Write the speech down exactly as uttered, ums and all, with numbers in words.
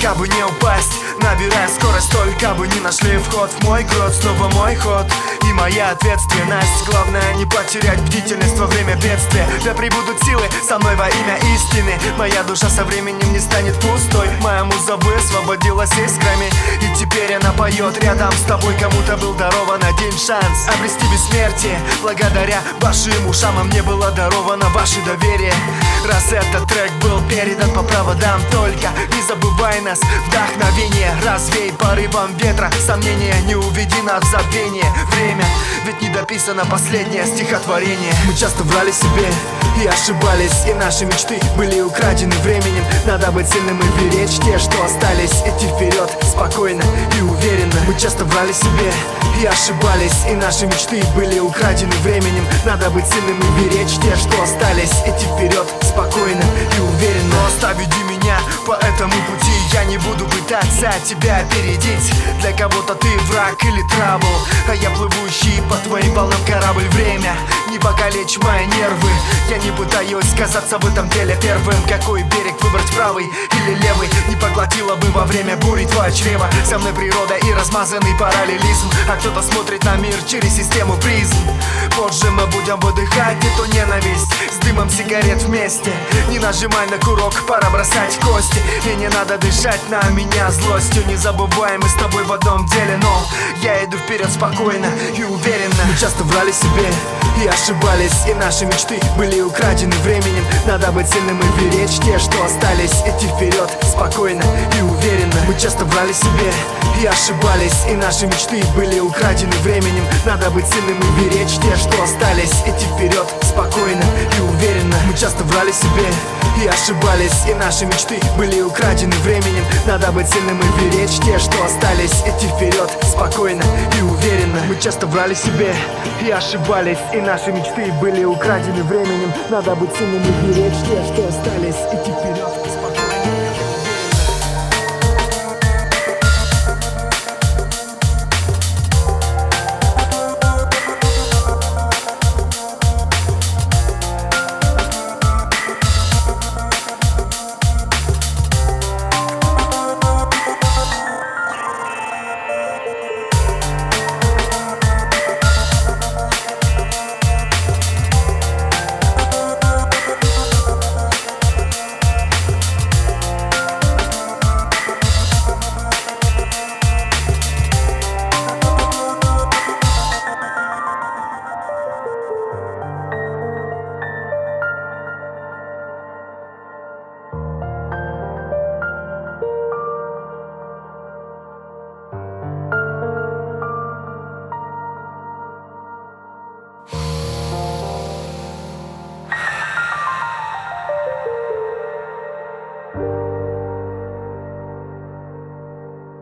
только бы не упасть, набирая скорость, только бы не нашли вход в мой грот. Снова мой ход и моя ответственность. Главное не потерять бдительность во время бедствия. Да прибудут силы со мной во имя истины. Моя душа со временем не станет пустой. Моя муза высвободилась искрами, и теперь она поет рядом с тобой. Кому-то был дарован один шанс обрести бессмертие. Благодаря вашим ушам а мне было даровано ваше доверие. Раз этот трек был передан по проводам, только не забывай нас, вдохновение развей порывом ветра. Сомнения не уведи нас в забвение. Время, ведь не дописано последнее стихотворение. Мы часто врали себе и ошибались, и наши мечты были украдены временем. Надо быть сильным и беречь те, что остались, идти вперед спокойно и уверенно. Мы часто врали себе и ошибались, и наши мечты были украдены временем. Надо быть сильным и беречь те, что остались, идти вперед спокойно и уверенно. Просто веди меня по этому пути, я не буду пытаться тебя опередить. Для кого-то ты враг или трабл, а я плывущий по твоим волнам корабль. Время, не покалечь мои нервы. Я не пытаюсь казаться в этом деле первым. Какой берег выбрать, правый или левый? Не поглотила бы во время бури твое чрево. Со мной природа и размазанный параллелизм, а кто-то смотрит на мир через систему призм. Позже мы будем выдыхать эту ненависть с дымом сигарет вместе. Не нажимай на курок, пора бросать кости. И не надо дышать на меня злостью. Не забывай, мы с тобой в одном деле. Но я иду вперед спокойно и уверенно. Мы часто врали себе и ошибались, и наши мечты были украдены временем. Надо быть сильным и беречь те, что остались, идти вперед спокойно и уверенно. Мы часто врали себе и ошибались, и наши мечты были украдены временем. Надо быть сильным и беречь те, что остались, идти вперед спокойно и уверенно. Мы часто врали себе и ошибались, и наши мечты были украдены временем. Надо быть сильным и беречь те, что остались, идти вперед спокойно и уверенно. Мы часто врали себе и ошибались, и наши мечты были украдены временем. Надо быть сильным и беречь те, что остались, идти вперед.